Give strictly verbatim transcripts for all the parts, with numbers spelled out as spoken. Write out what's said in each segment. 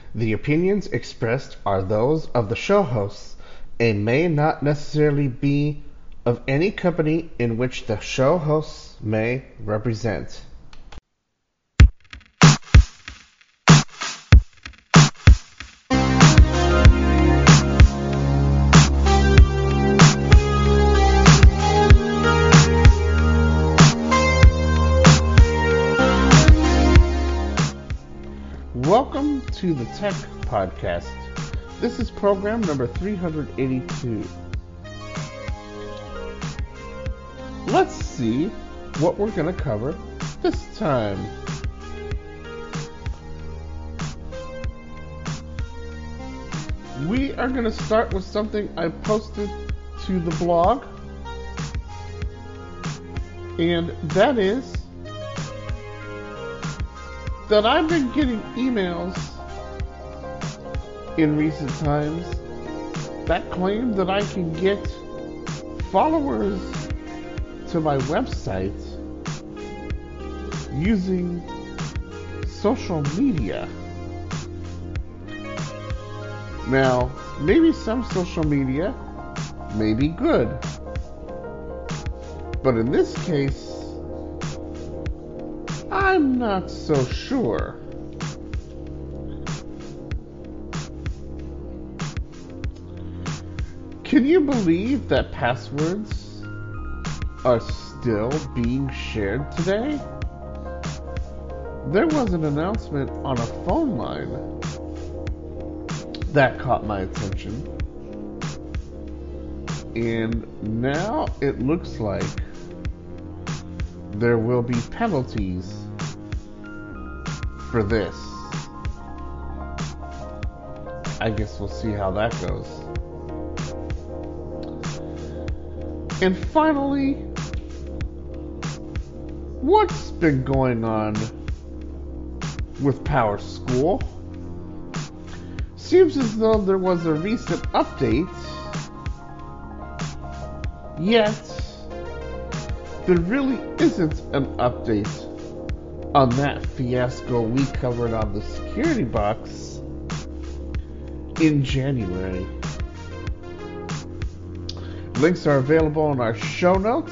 The opinions expressed are those of the show hosts and may not necessarily be of any company in which the show hosts may represent. Welcome to the Tech Podcast. This is program number three hundred eighty-two. Let's see what we're going to cover this time. We are going to start with something I posted to the blog, and that is that I've been getting emails in recent times that claim that I can get followers to my website using social media. Now, maybe some social media may be good, but in this case, I'm not so sure. Can you believe that passwords are still being shared today? There was an announcement on a phone line that caught my attention, and now it looks like there will be penalties for this. I guess we'll see how that goes. And finally, what's been going on with PowerSchool? Seems as though there was a recent update, yet there really isn't an update on that fiasco we covered on the security box in January. Links are available in our show notes.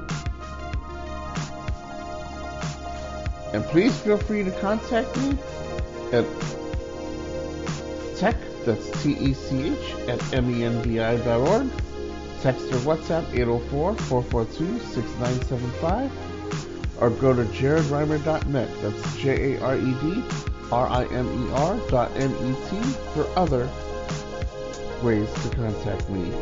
And please feel free to contact me at tech, that's T E C H, at menbi dot org. Text or WhatsApp eight oh four, four four two, six nine seven five, or go to jared reimer dot net, that's J A R E D R I M E R dot N E T for other ways to contact me.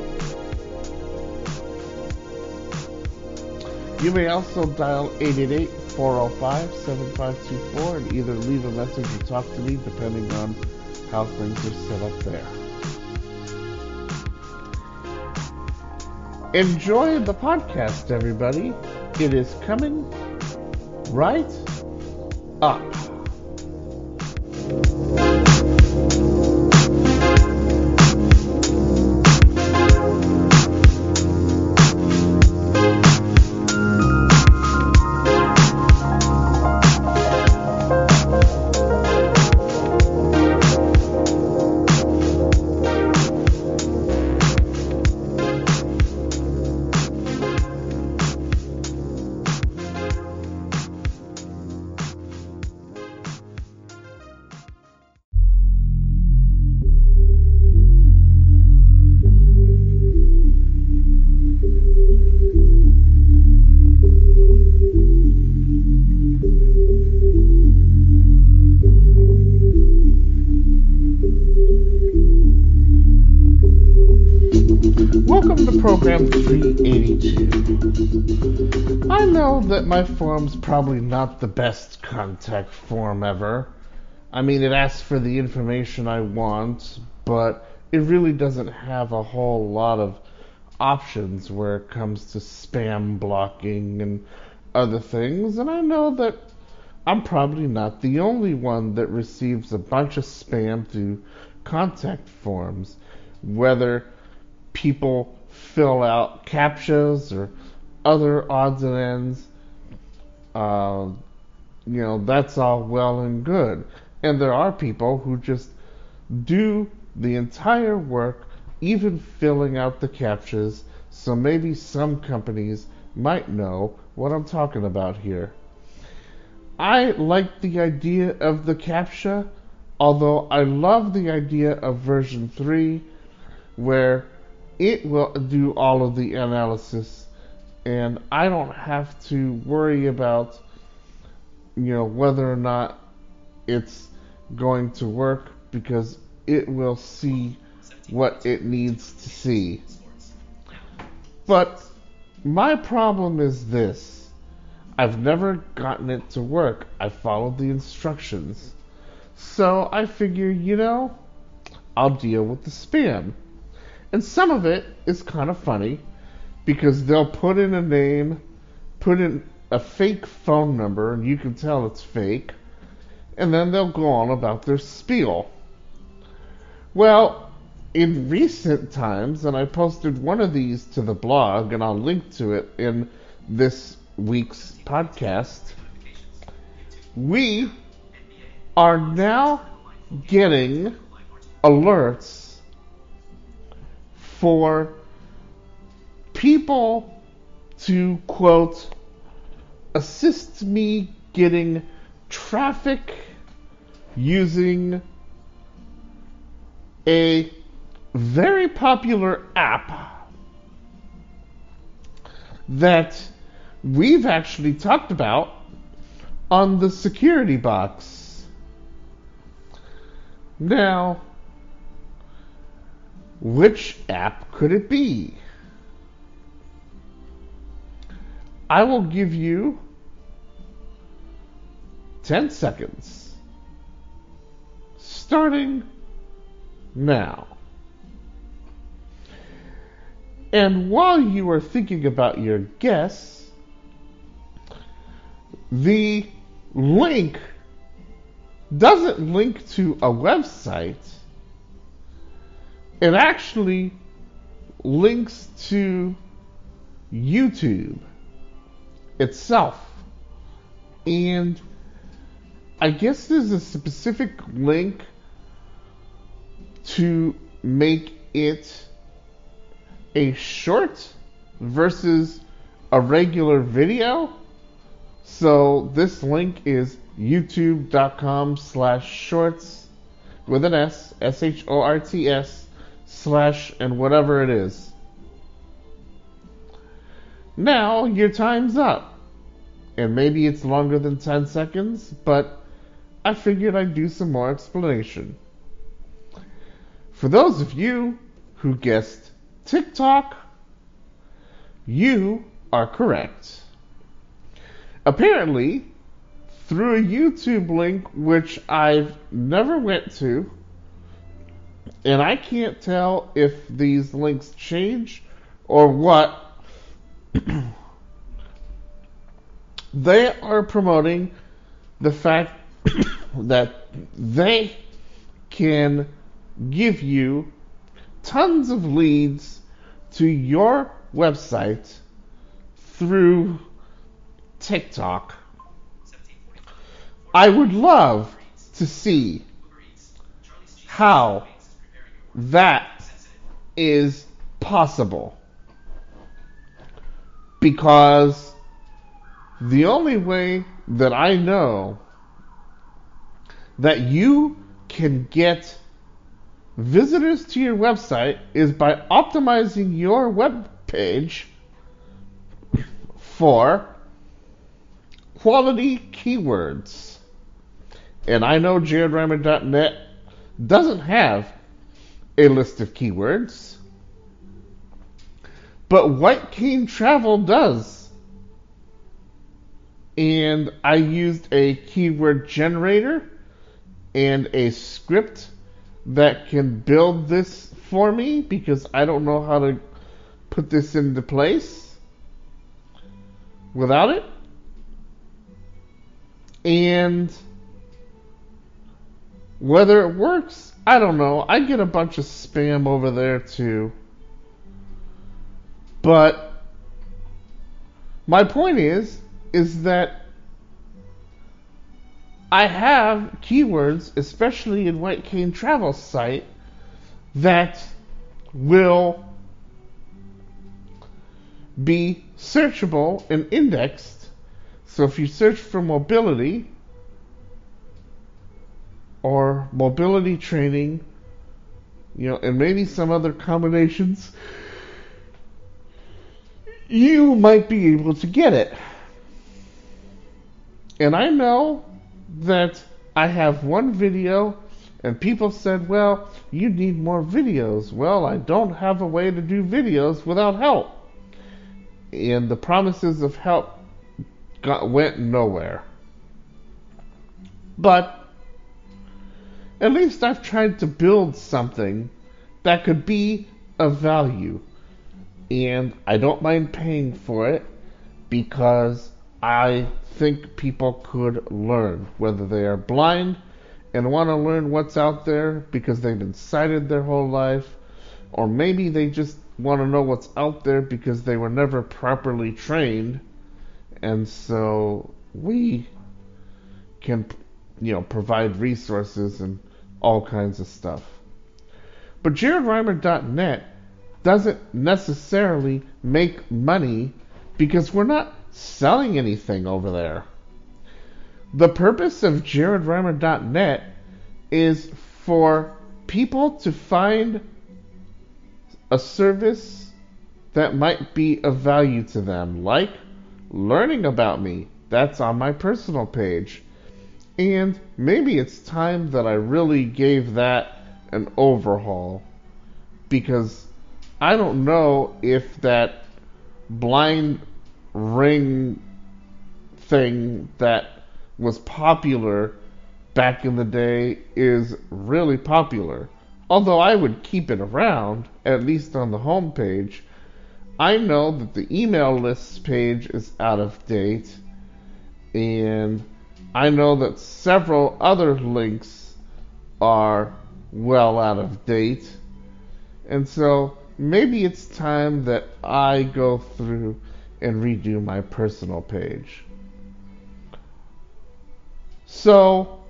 You may also dial eight eight eight, four oh five, seven five two four and either leave a message or talk to me depending on how things are set up there. Enjoy the podcast, everybody. It is coming right up. Welcome to program three eighty-two. I know that my forum's probably not the best contact form ever. I mean, it asks for the information I want, but it really doesn't have a whole lot of options where it comes to spam blocking and other things, and I know that I'm probably not the only one that receives a bunch of spam through contact forms, whether people fill out captchas or other odds and ends. Uh, you know, that's all well and good. And there are people who just do the entire work, even filling out the captchas, so maybe some companies might know what I'm talking about here. I like the idea of the CAPTCHA, although I love the idea of version three, where it will do all of the analysis, and I don't have to worry about, you know, whether or not it's going to work, because it will see what it needs to see. But my problem is this. I've never gotten it to work. I followed the instructions. So I figure, you know, I'll deal with the spam. And some of it is kind of funny, because they'll put in a name, put in a fake phone number, and you can tell it's fake, and then they'll go on about their spiel. Well, in recent times, and I posted one of these to the blog, and I'll link to it in this week's podcast, we are now getting alerts for people to, quote, assist me getting traffic using a very popular app that we've actually talked about on the security box. Now, which app could it be? I will give you ten seconds, starting now. And while you are thinking about your guess, the link doesn't link to a website. It actually links to YouTube itself. And I guess there's a specific link to make it a short versus a regular video. So this link is youtube.com slash shorts with an S, S H O R T S, slash and whatever it is. Now your time's up. And maybe it's longer than ten seconds, but I figured I'd do some more explanation. For those of you who guessed TikTok, you are correct. Apparently, through a YouTube link which I've never went to, and I can't tell if these links change or what, they are promoting the fact that they can give you tons of leads to your website through TikTok. I would love to see how that is possible, because the only way that I know that you can get visitors to your website is by optimizing your web page for quality keywords. And I know Jared Reimer dot net doesn't have a list of keywords, but White Cane Travel does. And I used a keyword generator and a script that can build this for me, because I don't know how to put this into place without it. And whether it works, I don't know. I get a bunch of spam over there too. But my point is, is that I have keywords, especially in White Cane Travel site, that will be searchable and indexed. So if you search for mobility or mobility training, you know, and maybe some other combinations, you might be able to get it. And I know that I have one video and people said, well, you need more videos. Well, I don't have a way to do videos without help. And the promises of help got, went nowhere. But at least I've tried to build something that could be of value. And I don't mind paying for it because I think people could learn, whether they are blind and want to learn what's out there because they've been sighted their whole life, or maybe they just want to know what's out there because they were never properly trained, and so we can, you know, provide resources and all kinds of stuff. But Jared Reimer dot net doesn't necessarily make money because we're not selling anything over there. The purpose of Jared Reimer dot net is for people to find a service that might be of value to them, like learning about me. That's on my personal page. And maybe it's time that I really gave that an overhaul, because I don't know if that blind ring thing that was popular back in the day is really popular. Although I would keep it around, at least on the home page. I know that the email lists page is out of date, and I know that several other links are well out of date. And so maybe it's time that I go through and redo my personal page. So,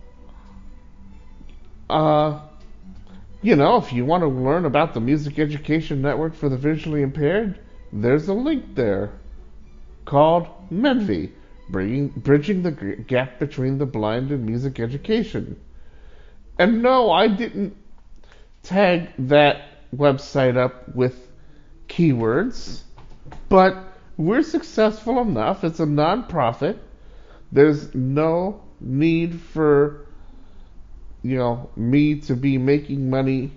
uh, you know, if you want to learn about the Music Education Network for the Visually Impaired, there's a link there called MEDVI, bringing, Bridging the Gap Between the Blind and Music Education. And no, I didn't tag that website up with keywords, but we're successful enough. It's a non-profit. There's no need for, you know, me to be making money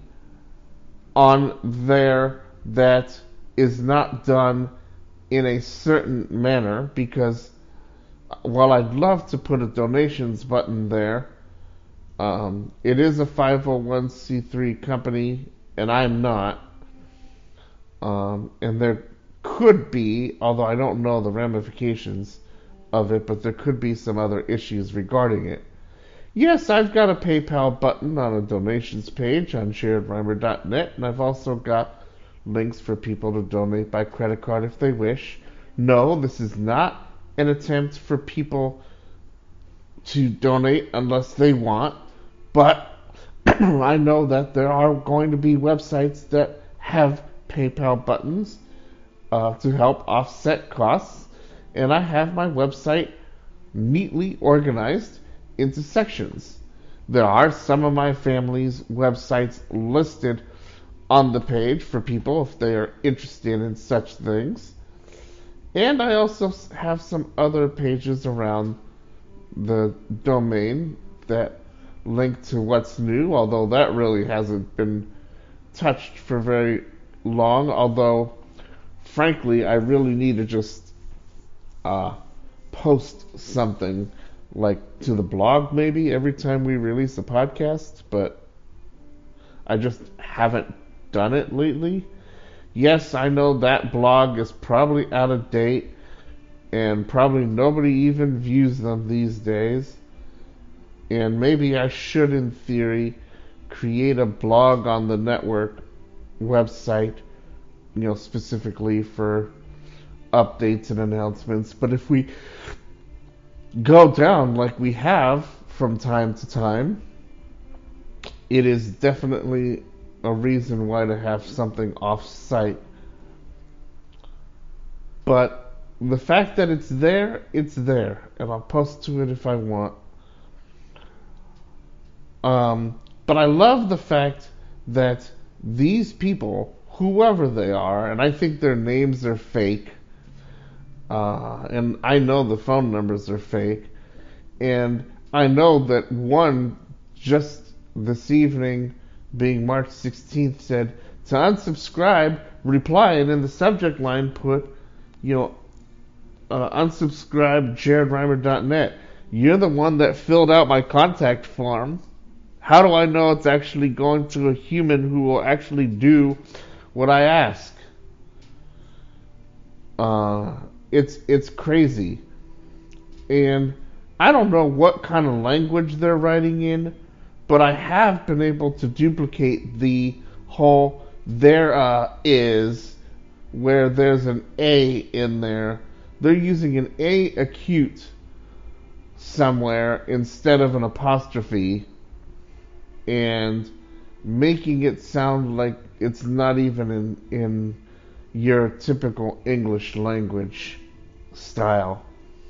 on there that is not done in a certain manner, because while I'd love to put a donations button there, um, it is a five oh one c three company and I'm not, um, and there could be, although I don't know the ramifications of it, but there could be some other issues regarding it. Yes, I've got a PayPal button on a donations page on Jared Reimer dot net, and I've also got links for people to donate by credit card if they wish. No, this is not an attempt for people to donate unless they want, but I know that there are going to be websites that have PayPal buttons uh, to help offset costs, and I have my website neatly organized into sections. There are some of my family's websites listed on the page for people if they are interested in such things. And I also have some other pages around the domain that link to what's new, although that really hasn't been touched for very long, although frankly I really need to just uh, post something like to the blog maybe every time we release a podcast, but I just haven't done it lately. Yes, I know that blog is probably out of date and probably nobody even views them these days, and maybe I should in theory create a blog on the network website, you know, specifically for updates and announcements. But if we go down like we have from time to time. It is definitely a reason why to have something off site. But the fact that it's there, it's there. And I'll post to it if I want. Um, but I love the fact that these people, whoever they are, and I think their names are fake, uh, and I know the phone numbers are fake, and I know that one just this evening, being March sixteenth, said to unsubscribe, reply, and in the subject line put, you know, uh, unsubscribe jared reimer dot net. You're the one that filled out my contact form. How do I know it's actually going to a human who will actually do what I ask? Uh, it's it's crazy. And I don't know what kind of language they're writing in, but I have been able to duplicate the whole there uh, is, where there's an A in there. They're using an A acute somewhere instead of an apostrophe, and making it sound like it's not even in, in your typical English language style.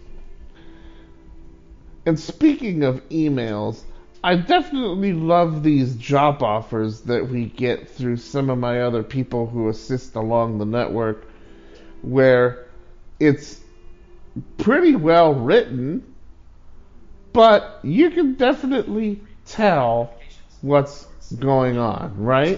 And speaking of emails, I definitely love these job offers that we get through some of my other people who assist along the network, where it's pretty well written, but you can definitely tell what's going on, right?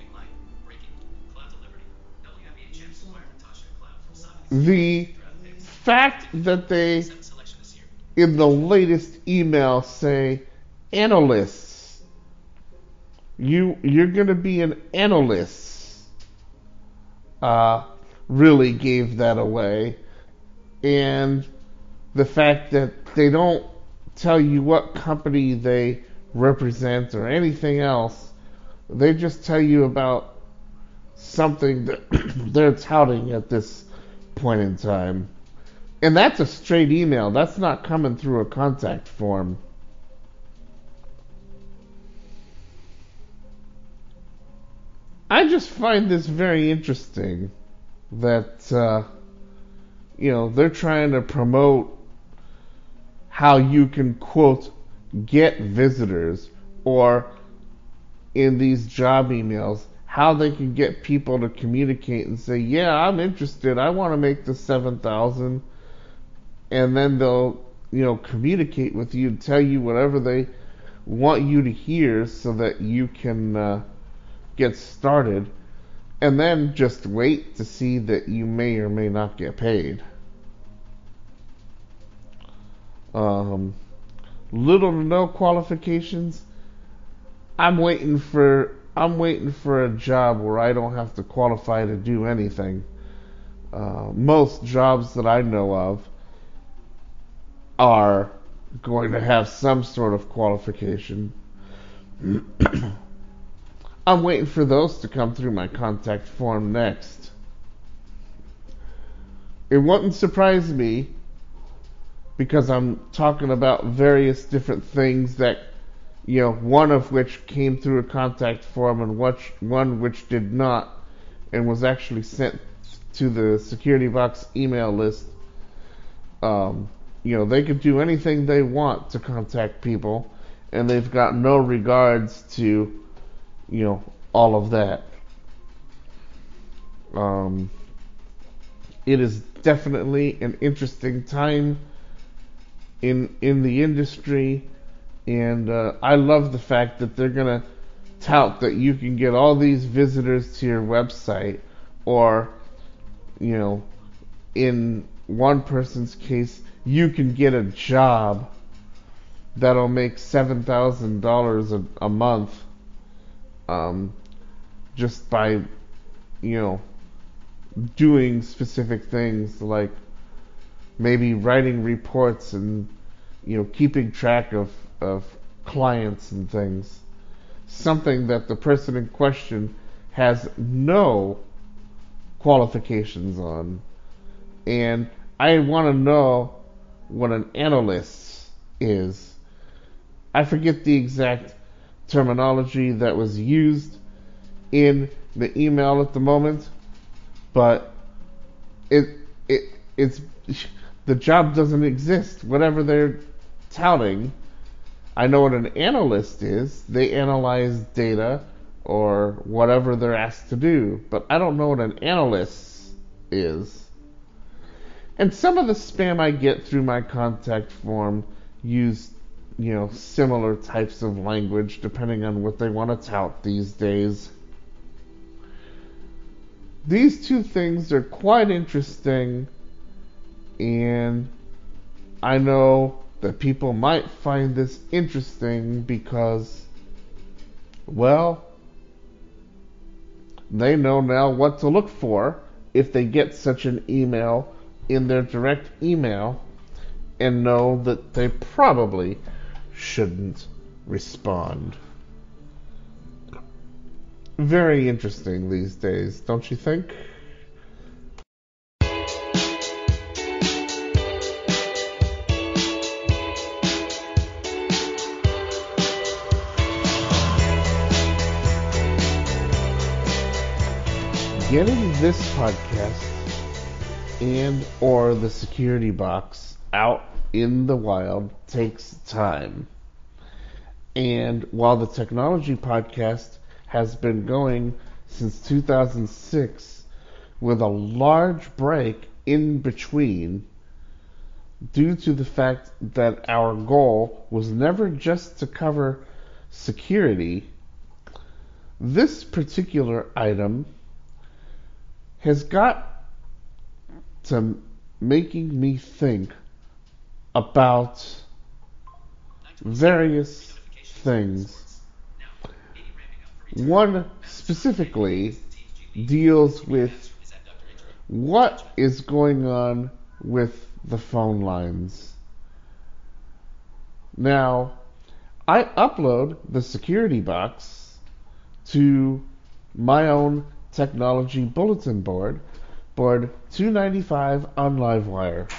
The fact that they, in the latest email, say analysts, you you're gonna be an analyst, uh, really gave that away. And the fact that they don't tell you what company they represent or anything else, they just tell you about something that they're touting at this point in time. And that's a straight email. That's not coming through a contact form. I just find this very interesting that, uh, you know, they're trying to promote how you can, quote, get visitors, or in these job emails, how they can get people to communicate and say, yeah, I'm interested, I want to make the seven thousand, and then they'll, you know, communicate with you, tell you whatever they want you to hear so that you can uh, get started, and then just wait to see that you may or may not get paid. Um, little to no qualifications. I'm waiting for I'm waiting for a job where I don't have to qualify to do anything. Uh, most jobs that I know of are going to have some sort of qualification. I'm waiting for those to come through my contact form next. It wouldn't surprise me, because I'm talking about various different things that, you know, one of which came through a contact form and which, one which did not, and was actually sent to the security box email list. Um, you know, they could do anything they want to contact people, and they've got no regards to, you know, all of that. Um, it is definitely an interesting time in in the industry, and uh, I love the fact that they're gonna tout that you can get all these visitors to your website, or, you know, in one person's case, you can get a job that'll make seven thousand dollars a month, um, just by, you know, doing specific things like maybe writing reports and, you know, keeping track of, of clients and things. Something that the person in question has no qualifications on. And I want to know what an analyst is. I forget the exact terminology that was used in the email at the moment, but it it it's the job doesn't exist. Whatever they're touting, I know what an analyst is. They analyze data or whatever they're asked to do, but I don't know what an analyst is. And some of the spam I get through my contact form use, you know, similar types of language depending on what they want to tout these days. These two things are quite interesting, and I know that people might find this interesting because, well, they know now what to look for if they get such an email in their direct email and know that they probably shouldn't respond. Very interesting these days, don't you think? Getting this podcast and or the security box out in the wild takes time. And while the technology podcast has been going since two thousand six with a large break in between due to the fact that our goal was never just to cover security, this particular item has got to making me think about various things. One specifically deals with what is going on with the phone lines. Now, I upload the security box to my own technology bulletin board, board two ninety-five on Livewire.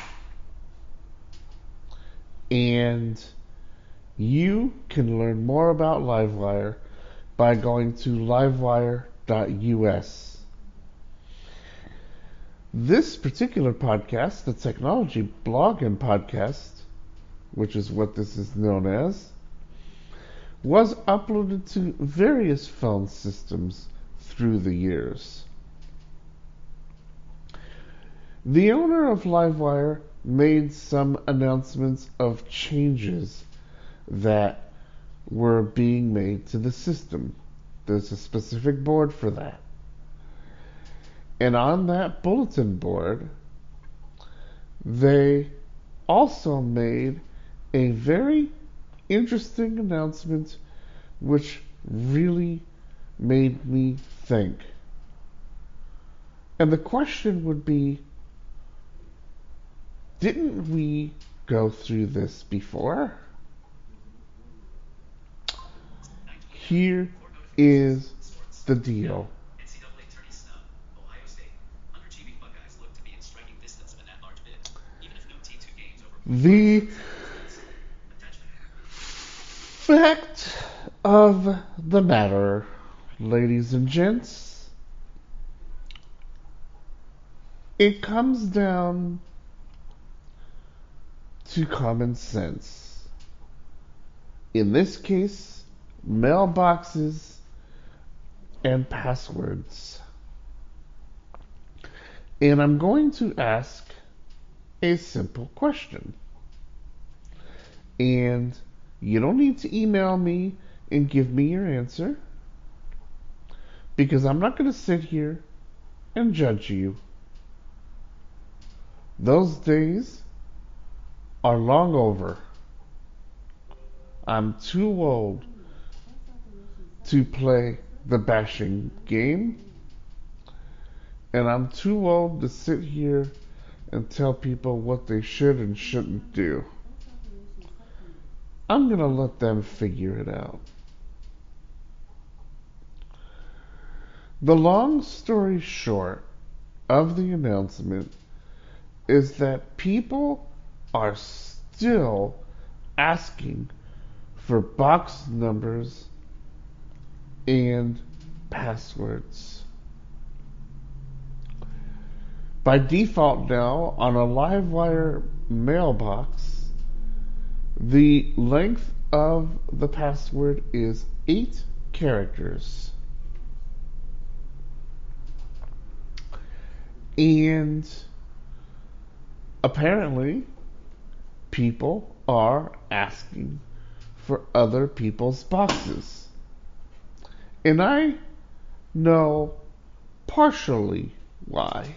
And you can learn more about Livewire by going to livewire dot U S. This particular podcast, the technology blog and podcast, which is what this is known as, was uploaded to various phone systems through the years. The owner of Livewire made some announcements of changes that were being made to the system. There's a specific board for that. And on that bulletin board, they also made a very interesting announcement which really made me think. And the question would be, didn't we go through this before? Here is the deal. The fact of the matter, ladies and gents, it comes down to common sense. In this case, mailboxes and passwords. And I'm going to ask a simple question. And you don't need to email me and give me your answer, because I'm not going to sit here and judge you. Those days are long over. I'm too old to play the bashing game, and I'm too old to sit here and tell people what they should and shouldn't do. I'm gonna let them figure it out. The long story short of the announcement is that people are still asking for box numbers and passwords. By default now, on a Livewire mailbox, the length of the password is eight characters. And apparently, people are asking for other people's boxes. And I know partially why.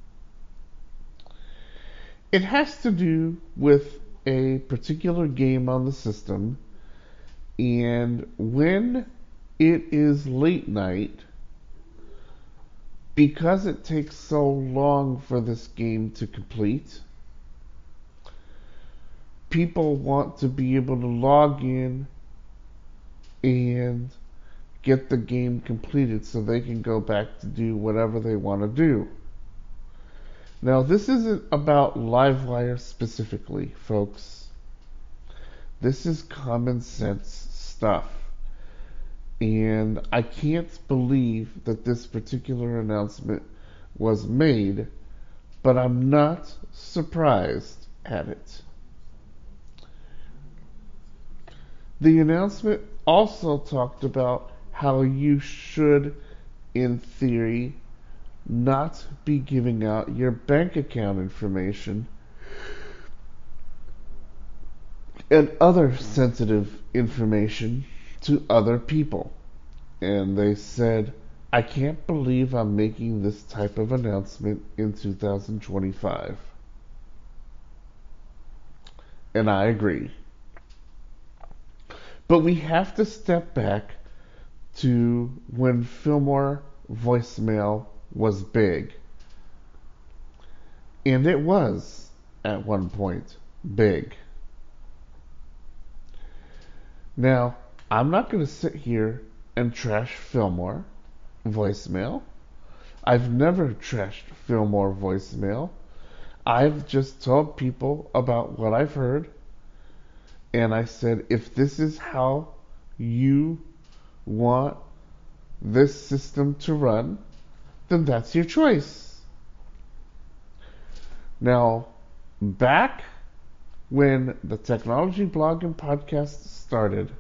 It has to do with a particular game on the system, and when it is late night, because it takes so long for this game to complete, people want to be able to log in and get the game completed so they can go back to do whatever they want to do. Now, this isn't about Livewire specifically, folks. This is common sense stuff. And I can't believe that this particular announcement was made, but I'm not surprised at it. The announcement also talked about how you should, in theory, not be giving out your bank account information and other sensitive information to other people. And they said, I can't believe I'm making this type of announcement in two thousand twenty-five. And I agree. But we have to step back to when Fillmore voicemail was big. And it was, at one point, big. Now, I'm not going to sit here and trash Fillmore voicemail. I've never trashed Fillmore voicemail. I've just told people about what I've heard. And I said, if this is how you want this system to run, then that's your choice. Now, back when the Technology Blog and Podcast started,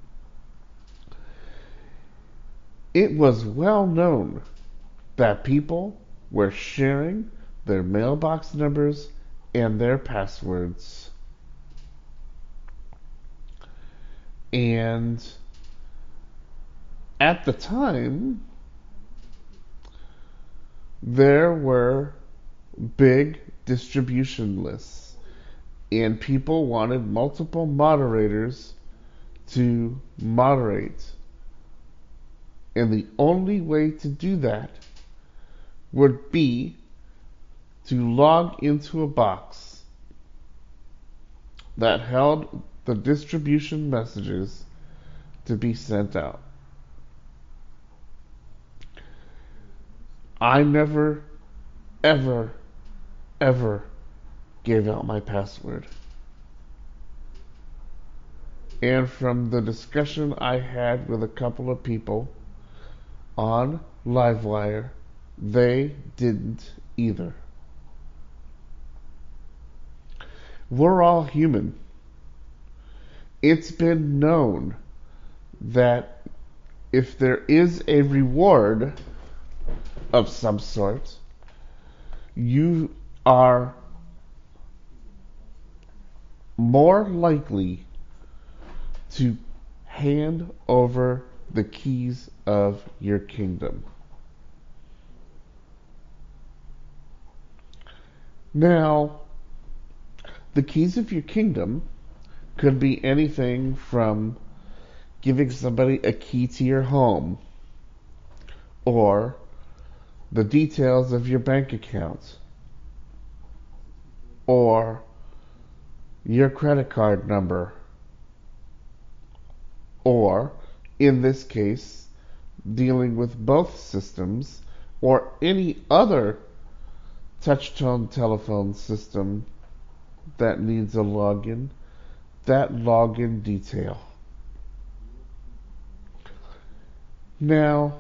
it was well known that people were sharing their mailbox numbers and their passwords. And at the time, there were big distribution lists, and people wanted multiple moderators to moderate. And the only way to do that would be to log into a box that held the distribution messages to be sent out. I never, ever, ever gave out my password. And from the discussion I had with a couple of people on Livewire, they didn't either. We're all human. It's been known that if there is a reward of some sort, you are more likely to hand over the keys of your kingdom. Now, the keys of your kingdom could be anything from giving somebody a key to your home, or the details of your bank account, or your credit card number, or, in this case, dealing with both systems, or any other touch-tone telephone system that needs a login, that login detail. Now,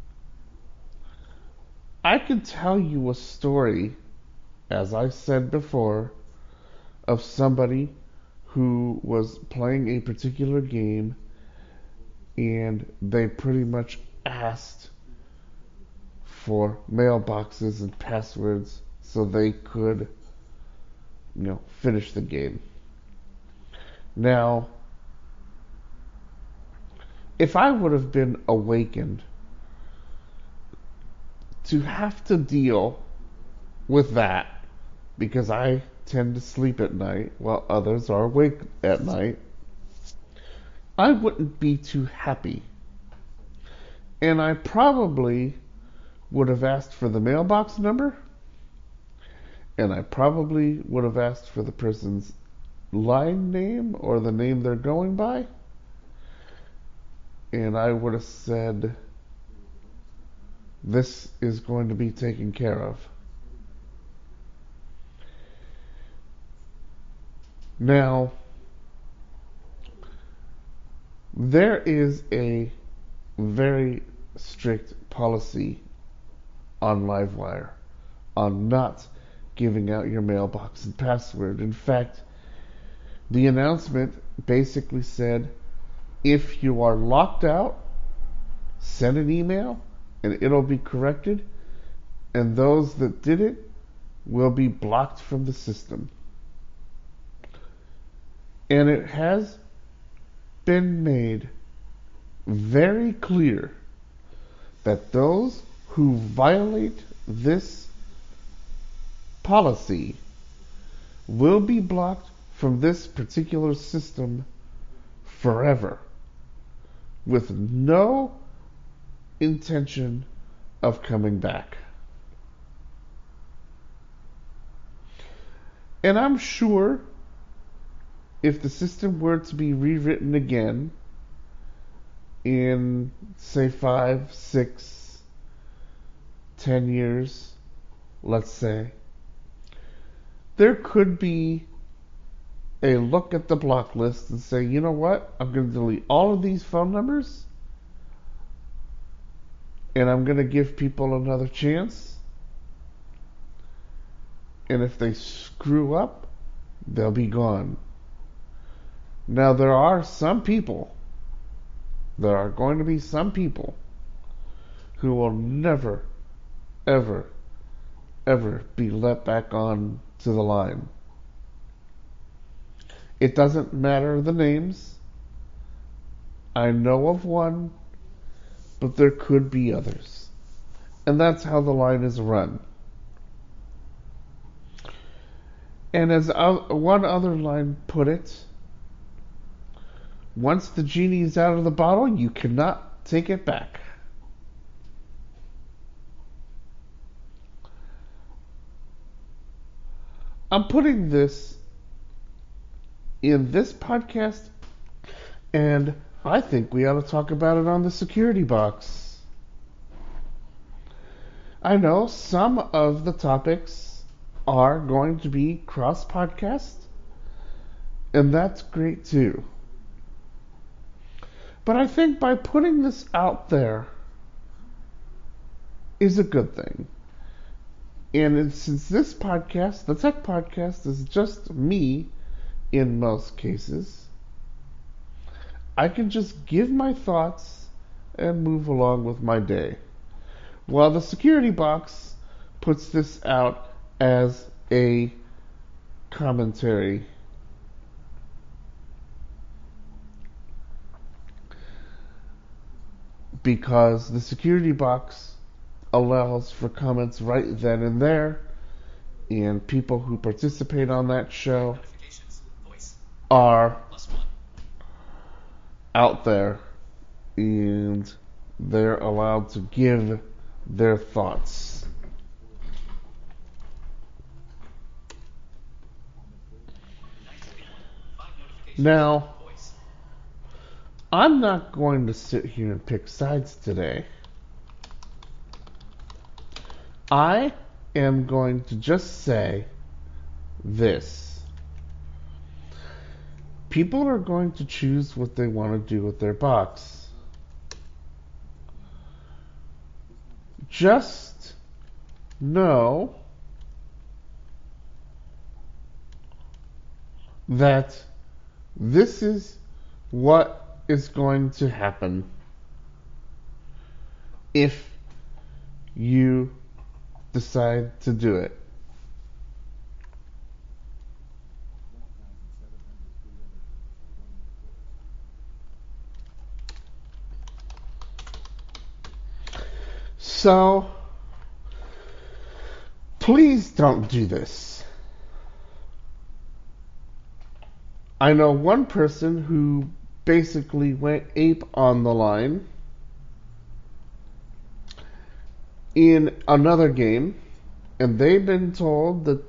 I could tell you a story, as I said before, of somebody who was playing a particular game and they pretty much asked for mailboxes and passwords so they could, you know, finish the game. Now, if I would have been awakened to have to deal with that, because I tend to sleep at night while others are awake at night, I wouldn't be too happy. And I probably would have asked for the mailbox number, and I probably would have asked for the person's line name or the name they're going by, and I would have said, this is going to be taken care of. Now, there is a very strict policy on Livewire on not giving out your mailbox and password. In fact, the announcement basically said, if you are locked out, send an email and it'll be corrected, and those that did it will be blocked from the system. And it has been made very clear that those who violate this policy will be blocked from this particular system forever, with no intention of coming back. And I'm sure if the system were to be rewritten again in, say, five, six, ten years, let's say, there could be a look at the block list and say, you know what, I'm going to delete all of these phone numbers, and I'm going to give people another chance, and if they screw up, they'll be gone. Now, there are some people, there are going to be some people who will never, ever, ever be let back on to the line. It doesn't matter the names. I know of one, but there could be others. And that's how the line is run. And as one other line put it, once the genie is out of the bottle, you cannot take it back. I'm putting this in this podcast, and I think we ought to talk about it on the security box. I know some of the topics are going to be cross-podcast, and that's great too. But I think by putting this out there is a good thing. And since this podcast, the Tech Podcast, is just me in most cases, I can just give my thoughts and move along with my day. While the security box puts this out as a commentary. Because the security box allows for comments right then and there, and people who participate on that show are out there, and they're allowed to give their thoughts. Now, I'm not going to sit here and pick sides today. I am going to just say this. People are going to choose what they want to do with their box. just know that this is what is going to happen if you decide to do it. So, please don't do this. I know one person who basically went ape on the line in another game, and they've been told that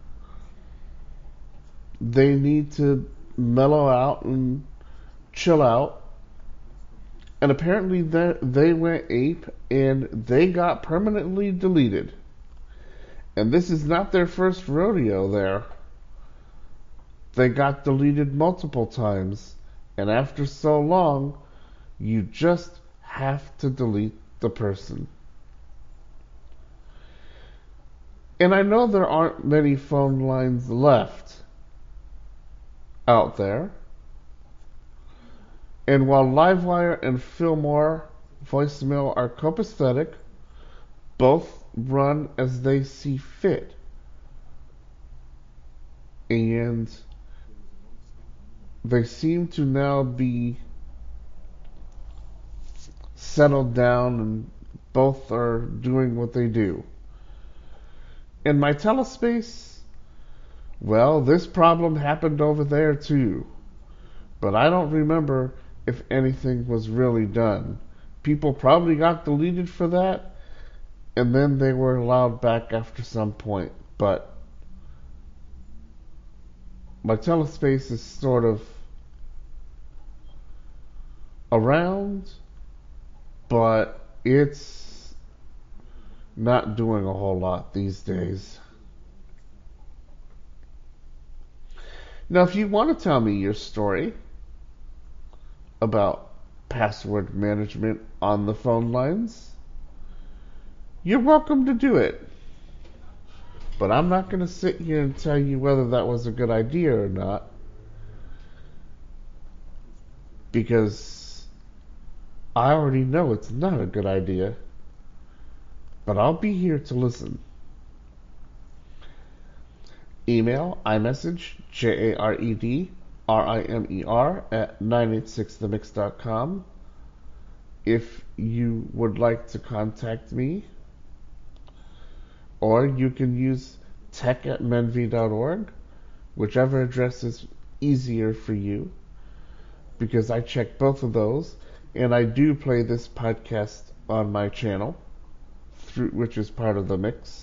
they need to mellow out and chill out. And apparently they went ape and they got permanently deleted. And this is not their first rodeo there. They got deleted multiple times. And after so long, you just have to delete the person. And I know there aren't many phone lines left out there. And while Livewire and Fillmore voicemail are copacetic, both run as they see fit. And they seem to now be settled down and both are doing what they do. In my telespace, well, this problem happened over there too. But I don't remember if anything was really done. People probably got deleted for that, and then they were allowed back after some point. But my telespace is sort of around, but it's not doing a whole lot these days. Now, if you want to tell me your story about password management on the phone lines, you're welcome to do it. But I'm not going to sit here and tell you whether that was a good idea or not, because I already know it's not a good idea. But I'll be here to listen. Email, iMessage, J A R E D, R I M E R, at nine eight six the mix dot com. If you would like to contact me, or you can use tech at menv dot org, whichever address is easier for you, because I check both of those, and I do play this podcast on my channel, through, which is part of the mix.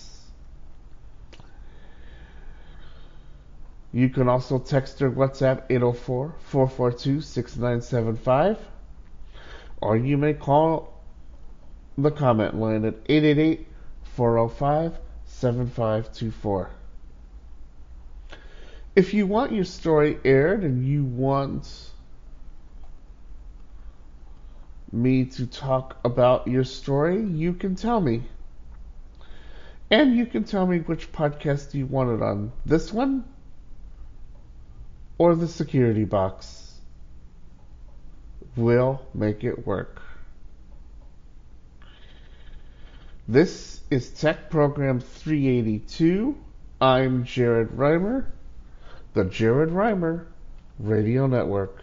You can also text or WhatsApp eight oh four, four four two, six nine seven five, or you may call the comment line at eight eight eight, four oh five, seven five two four. If you want your story aired and you want me to talk about your story, you can tell me. And you can tell me which podcast you want it on. This one or the security box. We'll make it work. This is Tech Program three eighty-two. I'm Jared Reimer, the Jared Reimer Radio Network.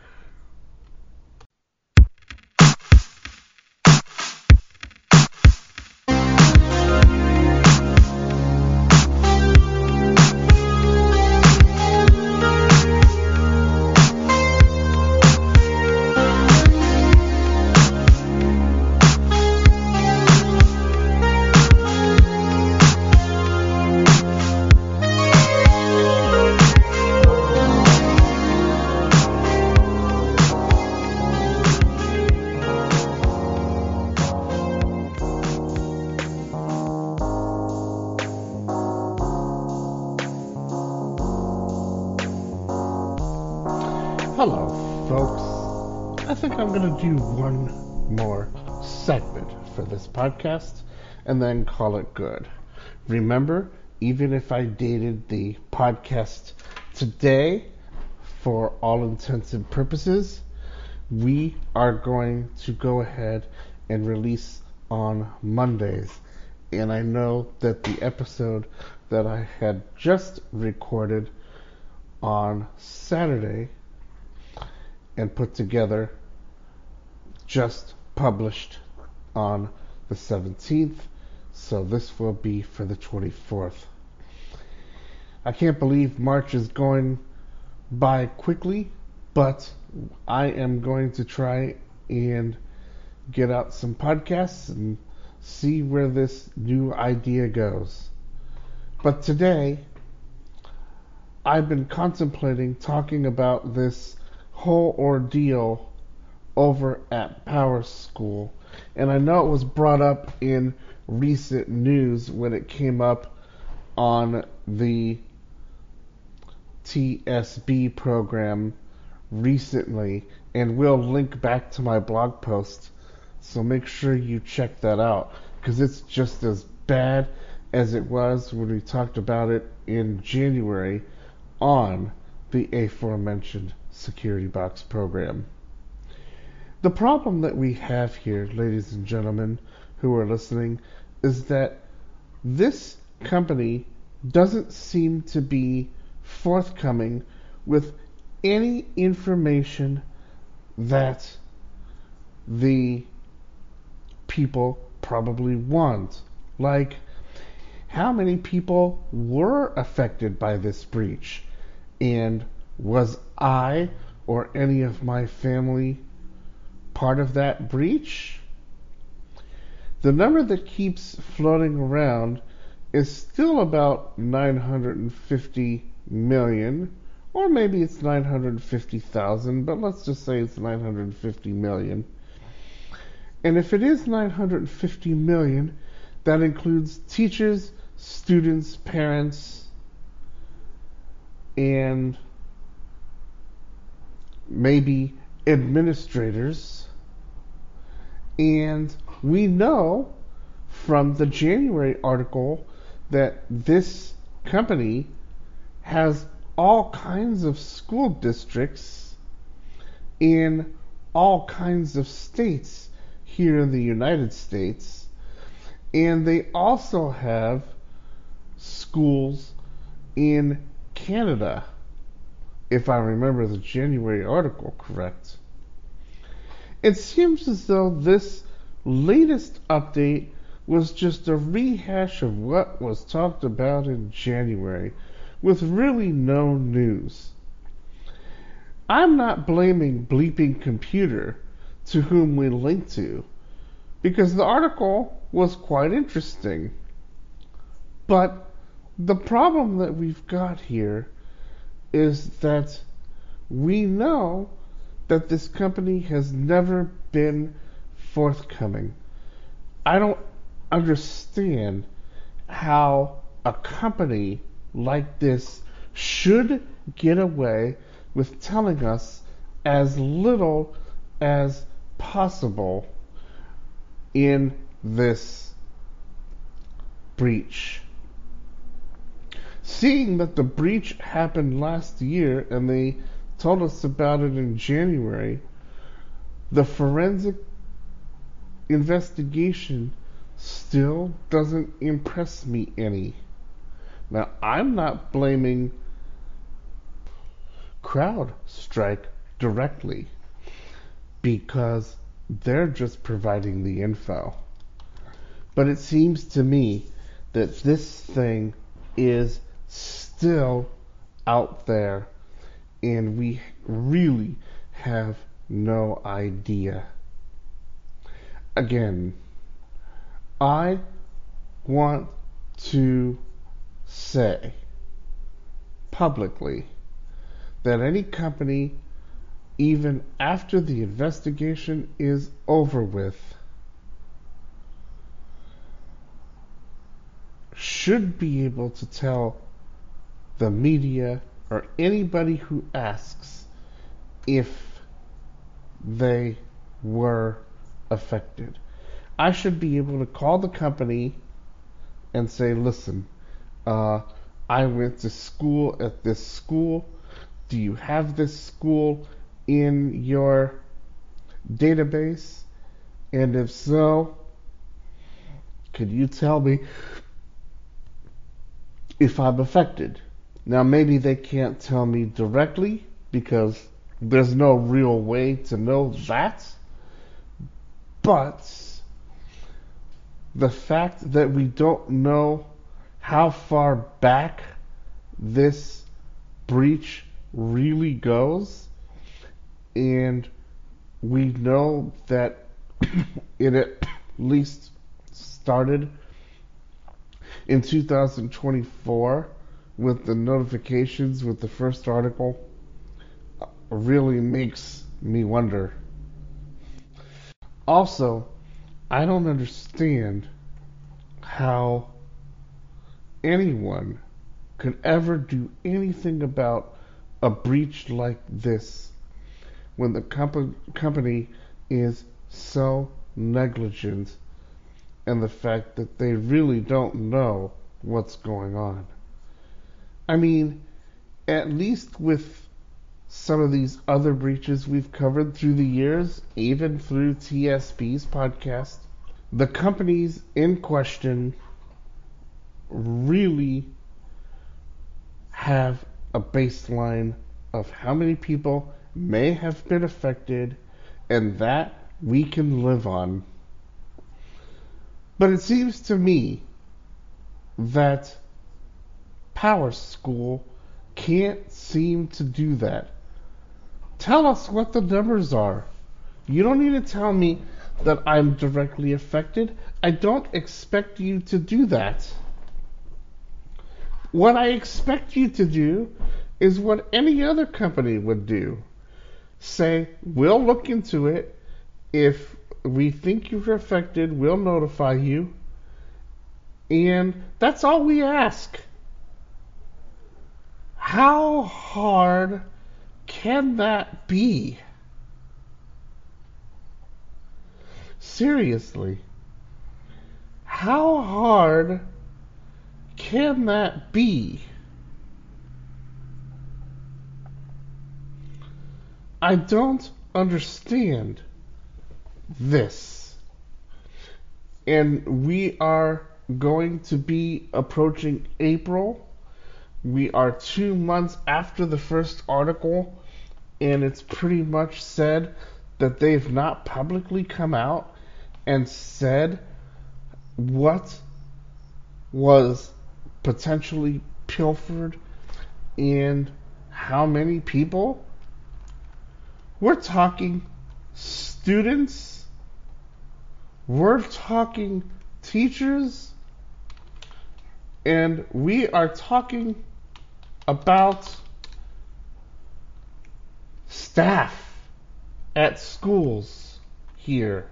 Hello, folks. I think I'm going to do one more segment for this podcast. and then call it good. Remember, even if I dated the podcast today, for all intents and purposes, we are going to go ahead and release on Mondays. And I know that the episode that I had just recorded on Saturday and put together just published on the seventeenth, so this will be for the twenty-fourth. I can't believe March is going by quickly, but I am going to try and get out some podcasts and see where this new idea goes. But today, I've been contemplating talking about this whole ordeal over at Power School, and I know it was brought up in recent news when it came up on the T S B program recently, and we'll link back to my blog post, so make sure you check that out, because it's just as bad as it was when we talked about it in January on the aforementioned Security Box program. The problem that we have here, ladies and gentlemen who are listening, is that this company doesn't seem to be forthcoming with any information that the people probably want. Like, how many people were affected by this breach? And was I or any of my family part of that breach? The number that keeps floating around is still about nine hundred fifty million, or maybe it's nine hundred fifty thousand, but let's just say it's nine hundred fifty million. And if it is nine hundred fifty million, that includes teachers, students, parents, and maybe administrators. And we know from the January article that this company has all kinds of school districts in all kinds of states here in the United States, and they also have schools in Canada, if I remember the January article correct. It seems as though this latest update was just a rehash of what was talked about in January, with really no news. I'm not blaming Bleeping Computer, to whom we link to, because the article was quite interesting. But the problem that we've got here is that we know that this company has never been forthcoming. I don't understand how a company like this should get away with telling us as little as possible in this breach. Seeing that the breach happened last year and they told us about it in January, the forensic investigation still doesn't impress me any. Now, I'm not blaming CrowdStrike directly, because they're just providing the info. But it seems to me that this thing is still out there, and we really have no idea. Again, I want to say publicly that any company, even after the investigation is over with, should be able to tell the media or anybody who asks if they were affected. I should be able to call the company and say, listen, uh, I went to school at this school. Do you have this school in your database? And if so, could you tell me if I'm affected? Now, maybe they can't tell me directly because there's no real way to know that. But the fact that we don't know how far back this breach really goes, and we know that it at least started in two thousand twenty-four with the notifications with the first article, really makes me wonder. Also, I don't understand how anyone could ever do anything about a breach like this when the comp- company is so negligent, and the fact that they really don't know what's going on. I mean, at least with some of these other breaches we've covered through the years, even through T S P's podcast, the companies in question really have a baseline of how many people may have been affected, and that we can live on. But it seems to me that PowerSchool can't seem to do that. Tell us what the numbers are. You don't need to tell me that I'm directly affected. I don't expect you to do that. What I expect you to do is what any other company would do. Say, we'll look into it. If we think you're affected, we'll notify you. And that's all we ask. How hard can that be? Seriously. How hard can that be? I don't understand this. And we are going to be approaching April. We are two months after the first article, and it's pretty much said that they've not publicly come out and said what was potentially pilfered and how many people. We're talking students, we're talking teachers, and we are talking about staff at schools here.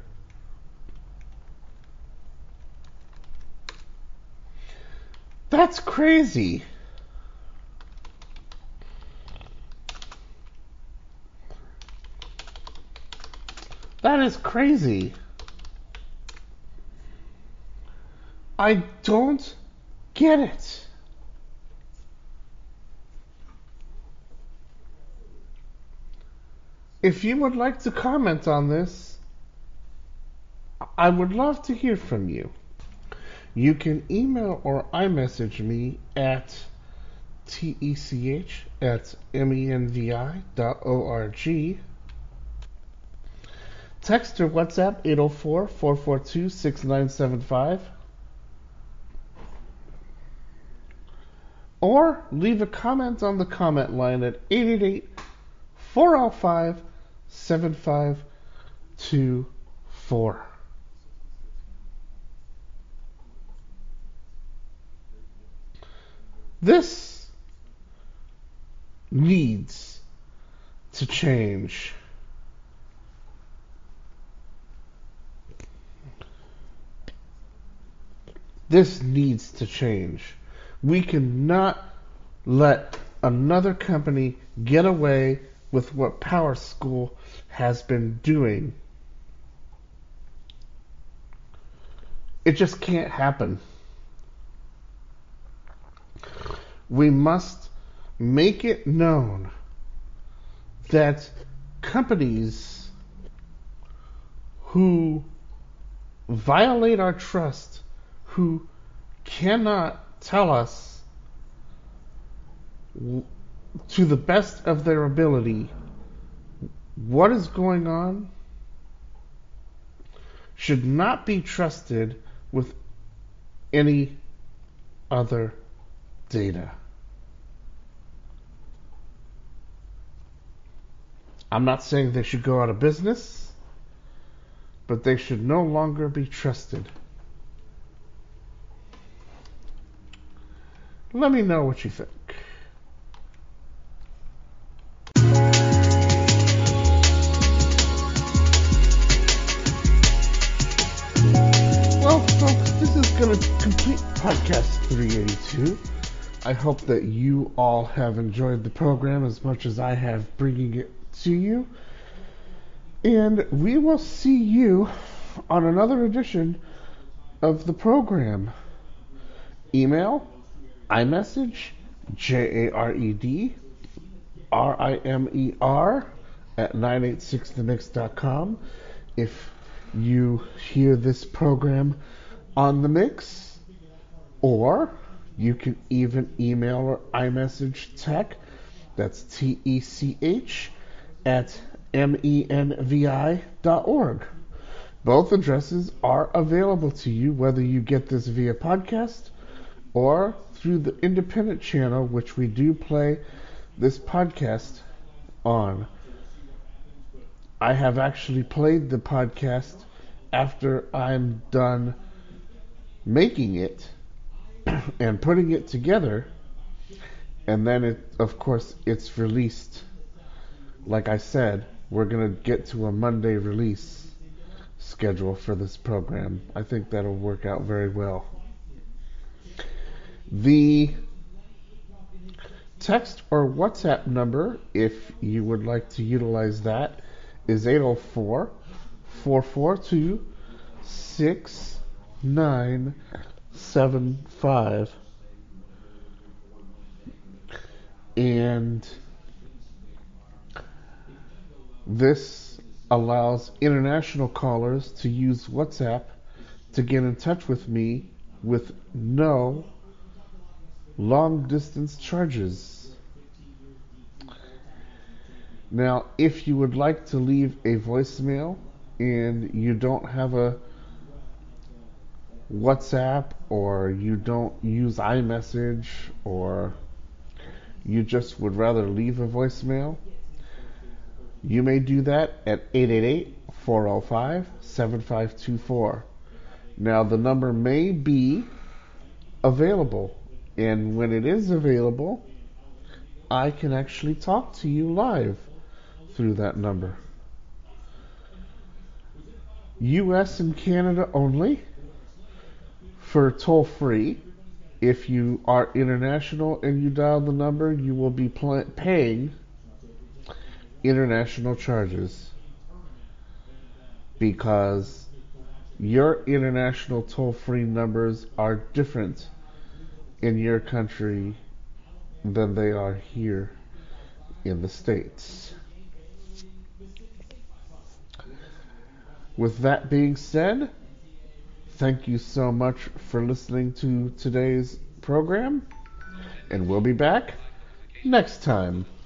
That's crazy. That is crazy. I don't get it. If you would like to comment on this, I would love to hear from you. You can email or iMessage me at tech at menvi dot org. Text or WhatsApp eight oh four, four four two, six nine seven five. Or leave a comment on the comment line at eight eight eight, four oh five, seven five two four. This needs to change. This needs to change. We cannot let another company get away with what PowerSchool has been doing. It just can't happen. We must make it known that companies who violate our trust, who cannot tell us to the best of their ability what is going on, should not be trusted with any other data. I'm not saying they should go out of business, but they should no longer be trusted. Let me know what you think. Well, folks, this is going to complete podcast three eighty-two. I hope that you all have enjoyed the program as much as I have bringing it to you. And we will see you on another edition of the program. Email, iMessage, J A R E D, R I M E R, at nine eight six the mix dot com. If you hear this program on the mix, or you can even email or iMessage tech, that's T E C H, at M E N V I dot org. Both addresses are available to you whether you get this via podcast or through the independent channel, which we do play this podcast on. I have actually played the podcast after I'm done making it and putting it together, and then it, of course, it's released. Like I said, we're going to get to a Monday release schedule for this program. I think that'll work out very well. The text or WhatsApp number, if you would like to utilize that, is eight oh four, four four two, six nine seven five. And this allows international callers to use WhatsApp to get in touch with me with no long distance charges. Now, if you would like to leave a voicemail and you don't have a WhatsApp, or you don't use iMessage, or you just would rather leave a voicemail, you may do that at eight eight eight, four oh five, seven five two four. Now, the number may be available, and when it is available, I can actually talk to you live through that number. U S and Canada only for toll free. If you are international and you dial the number, you will be pl- paying international charges, because your international toll-free numbers are different in your country than they are here in the States. With that being said, thank you so much for listening to today's program, and we'll be back next time.